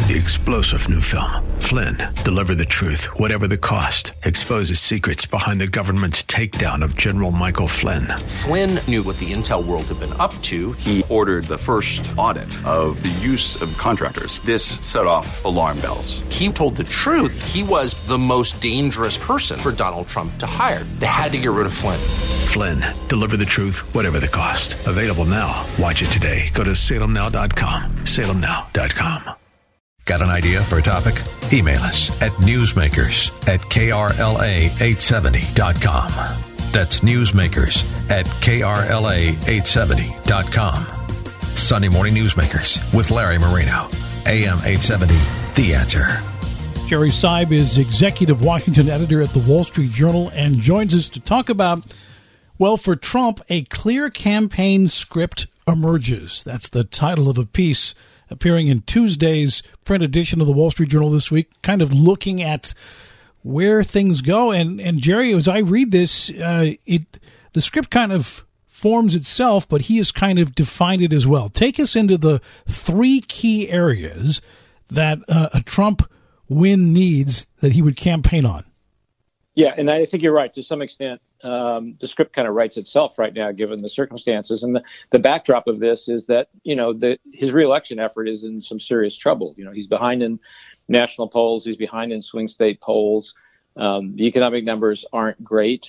The explosive new film, Flynn, deliver the truth, whatever the cost, exposes secrets behind the government's takedown of General Michael Flynn. Flynn knew what the intel world had been up to. He ordered the first audit of the use of contractors. This set off alarm bells. He told the truth. He was the most dangerous person for Donald Trump to hire. They had to get rid of Flynn. Flynn, deliver the truth, whatever the cost. Available now. Watch it today. Go to salemnow.com. salemnow.com. Got an idea for a topic? Email us at newsmakers@krla870.com. That's newsmakers@krla870.com. Sunday Morning Newsmakers with Larry Marino. AM 870, The Answer. Jerry Seib is executive Washington editor at the Wall Street Journal and joins us to talk about, well, for Trump, a clear campaign script emerges. That's the title of a piece appearing in Tuesday's print edition of the Wall Street Journal this week, kind of looking at where things go. And Jerry, as I read this, the script kind of forms itself, but he has kind of defined it as well. Take us into the three key areas that a Trump win needs that he would campaign on. Yeah, and I think you're right. To some extent, the script kind of writes itself right now, given the circumstances. And the backdrop of this is that, his reelection effort is in some serious trouble. He's behind in national polls. He's behind in swing state polls. The economic numbers aren't great.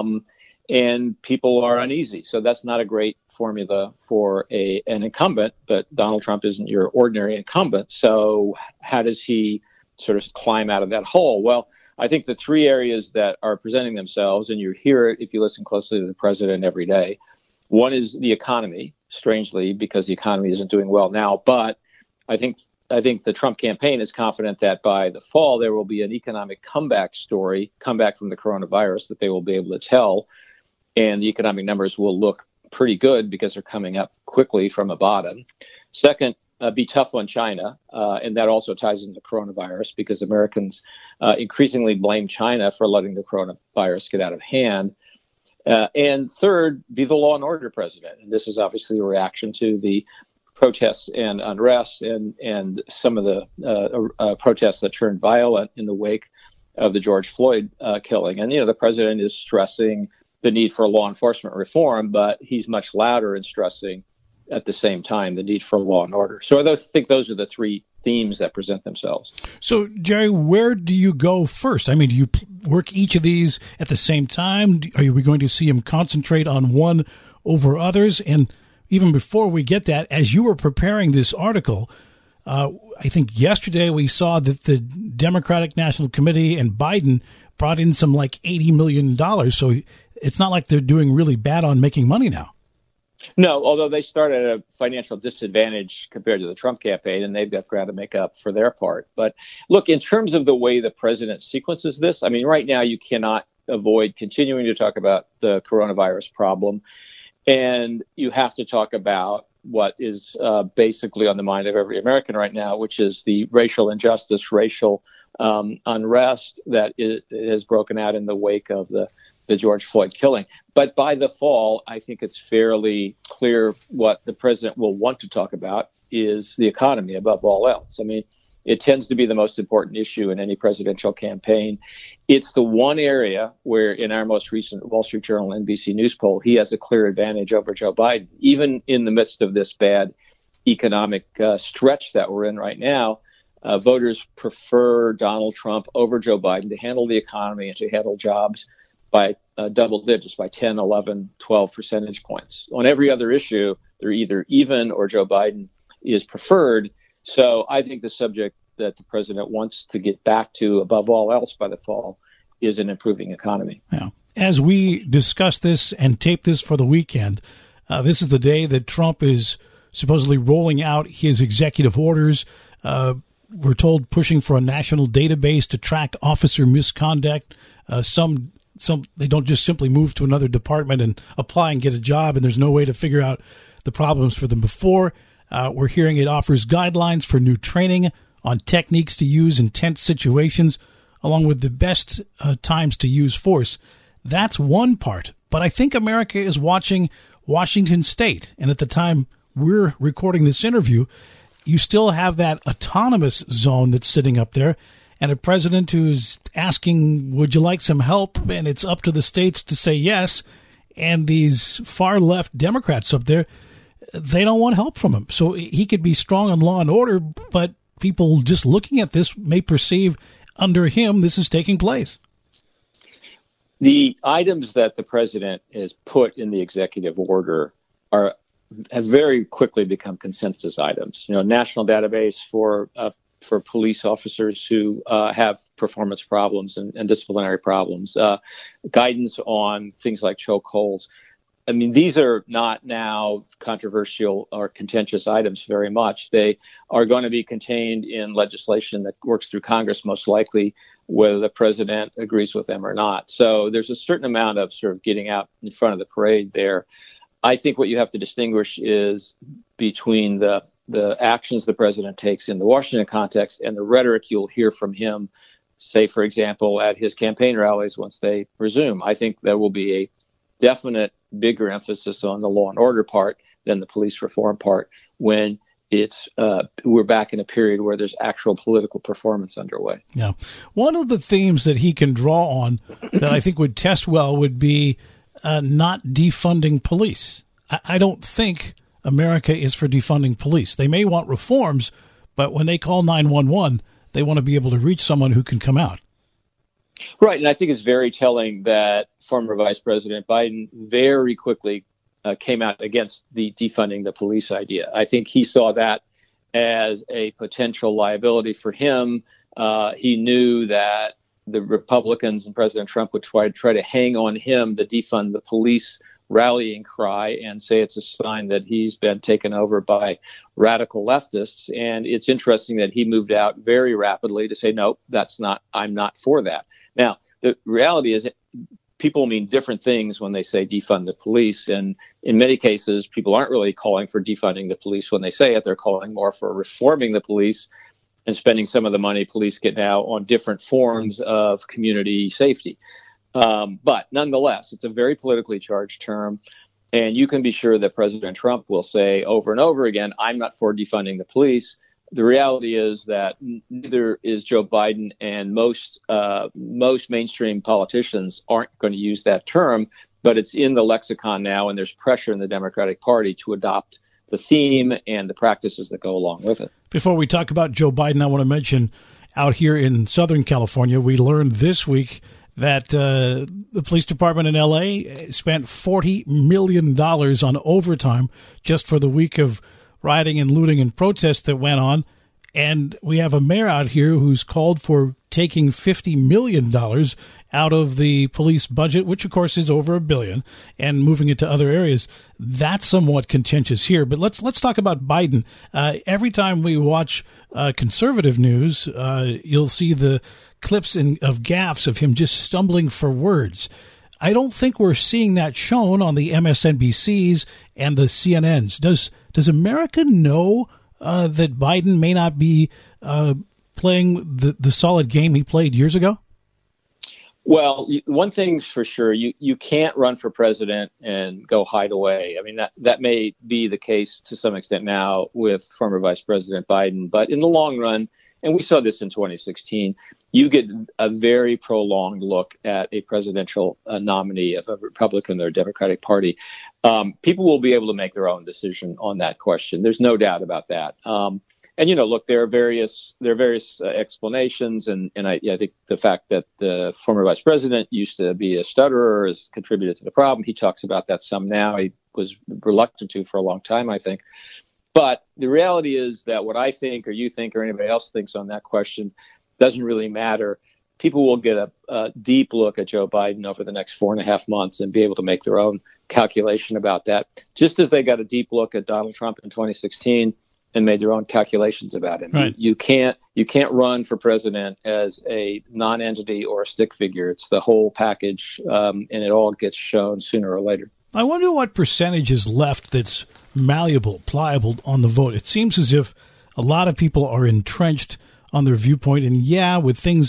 And people are uneasy. So that's not a great formula for an incumbent. But Donald Trump isn't your ordinary incumbent. So how does he sort of climb out of that hole? Well, I think the three areas that are presenting themselves, and you hear it if you listen closely to the president every day. One is the economy, strangely, because the economy isn't doing well now. But I think the Trump campaign is confident that by the fall, there will be an economic comeback from the coronavirus that they will be able to tell. And the economic numbers will look pretty good because they're coming up quickly from a bottom. Second, be tough on China. And that also ties into coronavirus because Americans increasingly blame China for letting the coronavirus get out of hand. And third, be the law and order president. And this is obviously a reaction to the protests and unrest and some of the protests that turned violent in the wake of the George Floyd killing. And, the president is stressing the need for law enforcement reform, but he's much louder in stressing at the same time the need for law and order. So I think those are the three themes that present themselves. So, Jerry, where do you go first? I mean, do you work each of these at the same time? Are we going to see him concentrate on one over others? And even before we get that, as you were preparing this article, I think yesterday we saw that the Democratic National Committee and Biden brought in some like $80 million. So it's not like they're doing really bad on making money now. No, although they start at a financial disadvantage compared to the Trump campaign, and they've got ground to make up for their part. But look, in terms of the way the president sequences this, I mean, right now you cannot avoid continuing to talk about the coronavirus problem. And you have to talk about what is basically on the mind of every American right now, which is the racial injustice, racial unrest that has broken out in the wake of the George Floyd killing. But by the fall, I think it's fairly clear what the president will want to talk about is the economy above all else. I mean, it tends to be the most important issue in any presidential campaign. It's the one area where in our most recent Wall Street Journal NBC News poll, he has a clear advantage over Joe Biden. Even in the midst of this bad economic stretch that we're in right now, voters prefer Donald Trump over Joe Biden to handle the economy and to handle jobs by double digits, by 10, 11, 12 percentage points. On every other issue, they're either even or Joe Biden is preferred. So I think the subject that the president wants to get back to above all else by the fall is an improving economy. Yeah. As we discuss this and tape this for the weekend, this is the day that Trump is supposedly rolling out his executive orders. We're told pushing for a national database to track officer misconduct. Some they don't just simply move to another department and apply and get a job, and there's no way to figure out the problems for them before. We're hearing it offers guidelines for new training on techniques to use in tense situations, along with the best times to use force. That's one part. But I think America is watching Washington State. And at the time we're recording this interview, you still have that autonomous zone that's sitting up there, and a president who's asking, would you like some help? And it's up to the states to say yes. And these far left Democrats up there, they don't want help from him. So he could be strong on law and order, but people just looking at this may perceive under him this is taking place. The items that the president has put in the executive order have very quickly become consensus items. National database for police officers who have performance problems and disciplinary problems, guidance on things like chokeholds. I mean, these are not now controversial or contentious items very much. They are going to be contained in legislation that works through Congress, most likely, whether the president agrees with them or not. So there's a certain amount of sort of getting out in front of the parade there. I think what you have to distinguish is between the actions the president takes in the Washington context and the rhetoric you'll hear from him, say, for example, at his campaign rallies once they resume. I think there will be a definite bigger emphasis on the law and order part than the police reform part when we're back in a period where there's actual political performance underway. Yeah. One of the themes that he can draw on that I think would test well would be not defunding police. I don't think America is for defunding police. They may want reforms, but when they call 911, they want to be able to reach someone who can come out. Right, and I think it's very telling that former Vice President Biden very quickly came out against the defunding the police idea. I think he saw that as a potential liability for him. He knew that the Republicans and President Trump would try to hang on him the defund the police rallying cry and say it's a sign that he's been taken over by radical leftists. And it's interesting that he moved out very rapidly to say, no, I'm not for that. Now, the reality is people mean different things when they say defund the police. And in many cases, people aren't really calling for defunding the police when they say it. They're calling more for reforming the police and spending some of the money police get now on different forms of community safety. But nonetheless, it's a very politically charged term. And you can be sure that President Trump will say over and over again, I'm not for defunding the police. The reality is that neither is Joe Biden, and most mainstream politicians aren't going to use that term, but it's in the lexicon now, and there's pressure in the Democratic Party to adopt the theme and the practices that go along with it. Before we talk about Joe Biden, I want to mention out here in Southern California, we learned this week that the police department in L.A. spent $40 million on overtime just for the week of rioting and looting and protests that went on. And we have a mayor out here who's called for taking $50 million out of the police budget, which, of course, is over $1 billion, and moving it to other areas. That's somewhat contentious here. But let's talk about Biden. Every time we watch conservative news, you'll see the clips of gaffes of him just stumbling for words. I don't think we're seeing that shown on the MSNBCs and the CNNs. Does America know that Biden may not be playing the solid game he played years ago? Well, one thing's for sure, you can't run for president and go hide away. I mean, that may be the case to some extent now with former Vice President Biden, but in the long run, and we saw this in 2016, you get a very prolonged look at a presidential nominee of a Republican or Democratic Party. People will be able to make their own decision on that question. There's no doubt about that. And, look, there are various explanations. And I think the fact that the former vice president used to be a stutterer has contributed to the problem. He talks about that some now. He was reluctant to for a long time, I think. But the reality is that what I think or you think or anybody else thinks on that question doesn't really matter. People will get a deep look at Joe Biden over the next 4.5 months and be able to make their own calculation about that, just as they got a deep look at Donald Trump in 2016 and made their own calculations about him. Right. You can't run for president as a non-entity or a stick figure. It's the whole package, and it all gets shown sooner or later. I wonder what percentage is left that's malleable, pliable on the vote. It seems as if a lot of people are entrenched on their viewpoint, and with things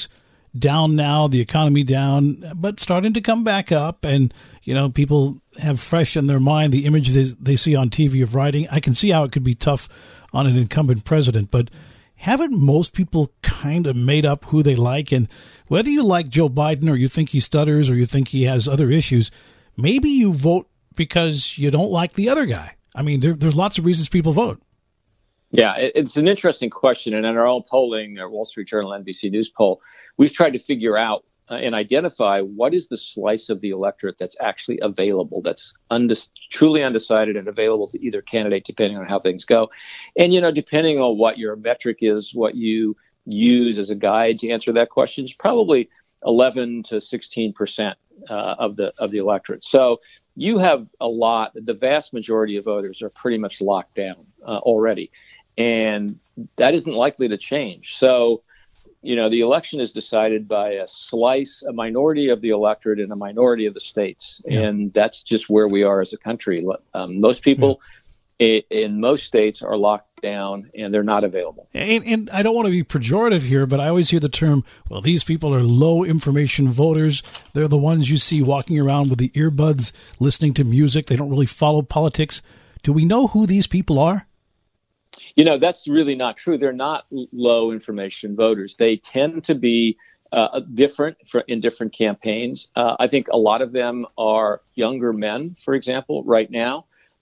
down now, the economy down, but starting to come back up. And, people have fresh in their mind the images they see on TV of riding. I can see how it could be tough on an incumbent president, but haven't most people kind of made up who they like? And whether you like Joe Biden or you think he stutters or you think he has other issues, maybe you vote because you don't like the other guy. I mean, there's lots of reasons people vote. Yeah, it's an interesting question. And in our own polling, our Wall Street Journal, NBC News poll, we've tried to figure out and identify what is the slice of the electorate that's actually available, that's truly undecided and available to either candidate, depending on how things go. And, depending on what your metric is, what you use as a guide to answer that question, is probably 11 to 16% of the electorate. So you have the vast majority of voters are pretty much locked down already. And that isn't likely to change. So, the election is decided by a minority of the electorate in a minority of the states. Yeah. And that's just where we are as a country. Most people in most states are locked down and they're not available. And I don't want to be pejorative here, but I always hear the term, well, these people are low information voters. They're the ones you see walking around with the earbuds, listening to music. They don't really follow politics. Do we know who these people are? That's really not true. They're not low information voters. They tend to be different in different campaigns. I think a lot of them are younger men, for example, right now.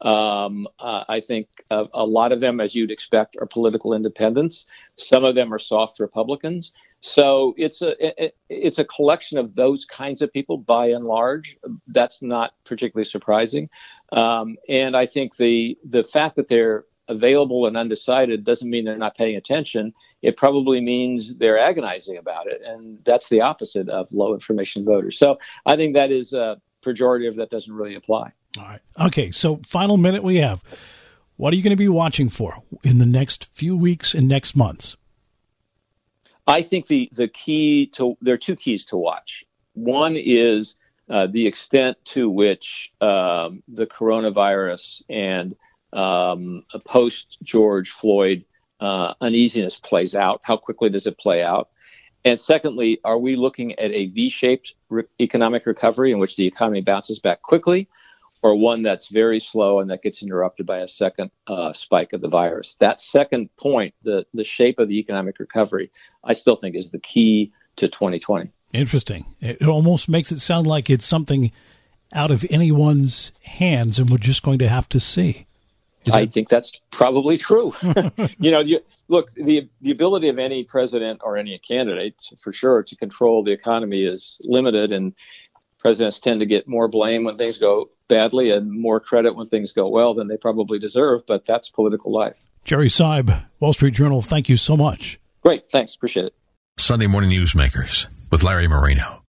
I think a lot of them, as you'd expect, are political independents. Some of them are soft Republicans. So it's a collection of those kinds of people, by and large. That's not particularly surprising. And I think the fact that they're available and undecided doesn't mean they're not paying attention. It probably means they're agonizing about it. And that's the opposite of low information voters. So I think that is pejorative. That doesn't really apply. All right. Okay. So final minute we have. What are you going to be watching for in the next few weeks and next months? I think there are two keys to watch. One is the extent to which the coronavirus and post George Floyd uneasiness plays out. How quickly does it play out? And secondly, are we looking at a V-shaped economic recovery in which the economy bounces back quickly, or one that's very slow and that gets interrupted by a second spike of the virus? That second point, the shape of the economic recovery, I still think is the key to 2020. Interesting. It almost makes it sound like it's something out of anyone's hands and we're just going to have to see. I think that's probably true. Look, the ability of any president or any candidate, for sure, to control the economy is limited, and presidents tend to get more blame when things go badly and more credit when things go well than they probably deserve, but that's political life. Jerry Seib, Wall Street Journal, thank you so much. Great, thanks, appreciate it. Sunday Morning Newsmakers with Larry Marino.